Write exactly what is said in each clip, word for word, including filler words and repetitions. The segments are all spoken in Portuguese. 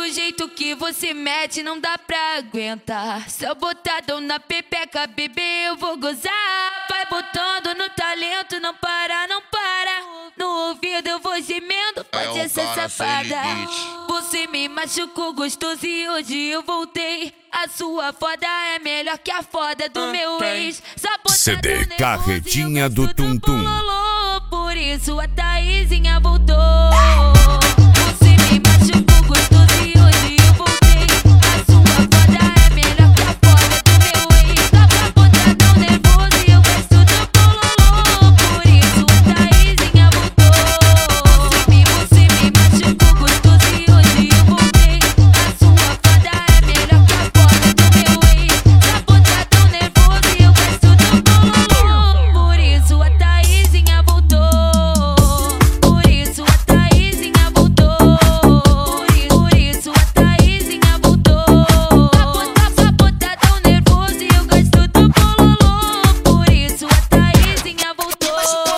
jeito que você mete não dá pra aguentar. Seu botadão na pepeca, bebê, eu vou gozar. Vai botando no talento, não para, não para. No ouvido eu vou gemendo, pode é um ser safada. Você Você me machucou gostoso e hoje eu voltei. A sua foda é melhor que a foda do ah, meu tem. ex. C D Carretinha do Tum Tum. Por isso a Taizinha voltou. Você me machucou gostoso e hoje eu voltei. A sua foda é melhor que a foda do meu ex. Dá pra botar tão nervoso e eu gosto do bololô. Por isso a Taizinha voltou. Você me, você me machucou gostoso e hoje eu voltei. A sua foda é melhor que a foda do meu ex. Dá pra botar tão nervoso e eu gosto do bololô. Por isso a Taizinha voltou. Por isso a Taizinha voltou. Por isso a Taizinha voltou. Pra botar tão nervoso e eu gosto do bololô. Por isso a Taizinha voltou.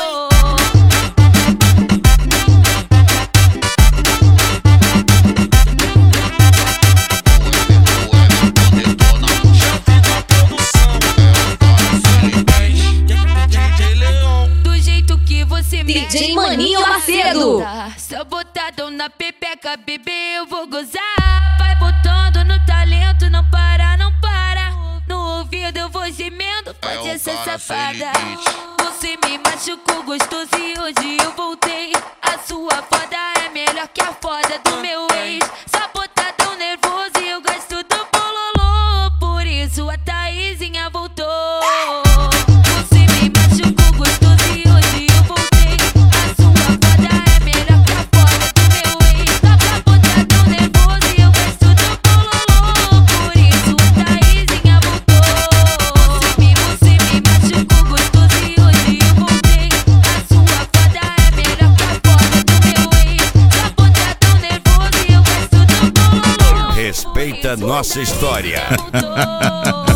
Do jeito que você D mexe, J Maninho Macedo. seu botadão na pepeca, bebê, eu vou gozar. Vai botando no talento, não para, não para. No ouvido eu vou gemendo, pode É um ser cara safada. feliz. Você me machucou gostoso e hoje eu voltei. A sua foda é melhor que a foda do meu ex. Só botadão nervoso e eu gosto do bololô. Por isso a Taizinha voltou. Você me machucou gostoso e hoje eu voltei. A sua foda é melhor que a foda do meu ex. Dá pra botar tão nervoso e eu gosto do bololô. Por isso a Taizinha voltou. Você me, você me machucou gostoso e hoje eu voltei. A sua foda é melhor que a foda do meu ex. Dá pra botar tão nervoso e eu gosto do bololô. Respeita nossa história. Voltou.